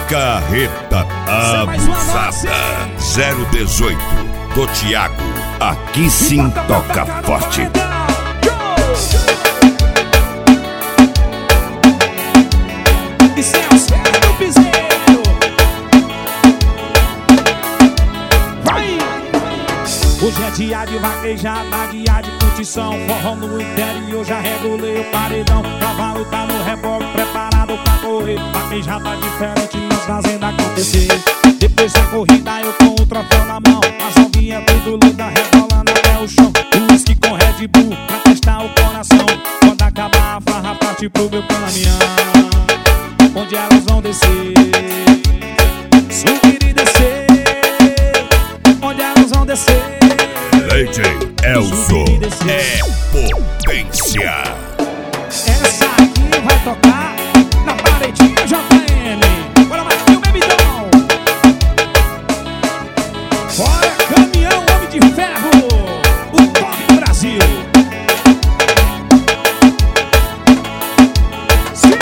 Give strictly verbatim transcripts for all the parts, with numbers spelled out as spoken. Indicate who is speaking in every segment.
Speaker 1: Carreta abusada. zero dezoito do Thiago. Aqui sim toca forte.
Speaker 2: Hoje é dia de vaquejada, dia de curtição. Forró no interior, já regulei o paredão. Cavalo tá no reboque, preparado pra correr. Vaquejada diferente, nós fazendo acontecer. Depois da corrida eu com o troféu na mão. As novinhas tudo linda, rebolando até o chão. O whisky com Red Bull, pra testar o coração. Quando acabar a farra, parte pro meu caminhão. Onde elas vão descer, subir e descer. Onde elas vão descer.
Speaker 1: D J Elzo é potência.
Speaker 2: Essa aqui vai tocar na paredinha J M. Bora mais o bebidão. Bora caminhão, homem de ferro, o top do Brasil. Sim,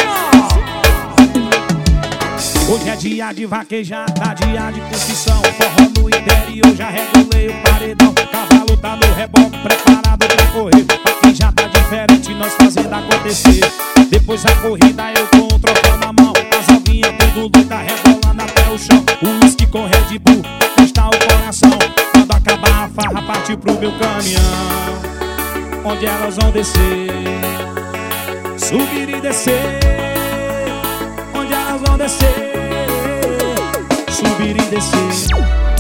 Speaker 2: ó. Hoje é dia de vaquejada, dia de curtição. Forró no interior, já regulei o paredão. Cavalo tá no reboque, preparado pra correr. Aqui já tá diferente, nós fazendo acontecer. Depois da corrida eu com o troféu na mão. As novinhas tudo louca, rebolando até o chão. O whisky com Red Bull, pra testar o coração. Quando acabar a farra, parte pro meu caminhão. Onde elas vão descer, subir e descer. Onde elas vão descer, subir e descer.